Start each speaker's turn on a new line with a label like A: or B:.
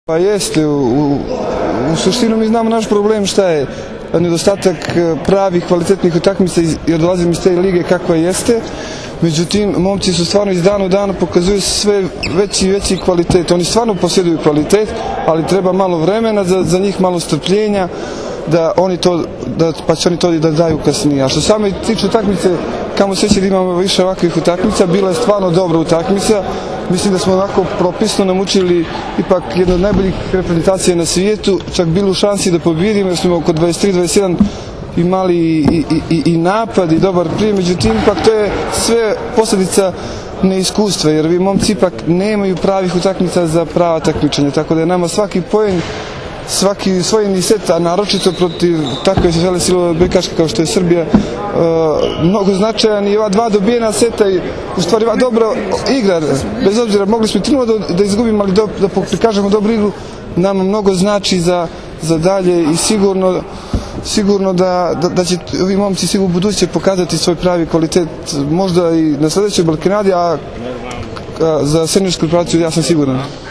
A: Pa jeste, u suštinu mi znamo naš problem šta je nedostatak pravih, kvalitetnih utakmica jer dolazim iz te lige kakva jeste. Međutim, momci su stvarno iz dana u dan pokazuju sve veći i veći kvalitet. Oni stvarno posjeduju kvalitet, ali treba malo vremena za njih, malo strpljenja, pa će oni to da daju kasnije. A što same tiče utakmice, kamo sreće da imamo više ovakvih utakmica, bila je stvarno dobra utakmica. Mislim da smo onako propisno namučili ipak jednu od najboljih reprezentacija na svijetu, čak bili u šansi da pobjedimo jer smo oko 23-21 imali i napad i dobar prijem, međutim ipak to je sve posljedica neiskustva jer vi momci ipak nemaju pravih utakmica za prava takmičenja, tako da je nama svaki poen, svaki osvojeni set, a naročito protiv takve silove odbojkaške kao što je Srbija, mnogo značajan i ova dva dobijena seta i u stvari ova dobra igra, bez obzira mogli smo i 3-0 da izgubimo, ali da prikažemo dobru igru nama mnogo znači za dalje i sigurno da će ovi momci sigurno u buduće pokazati svoj pravi kvalitet, možda i na sljedećoj Balkanadi, a za seniorsku reprezentaciju ja sam siguran.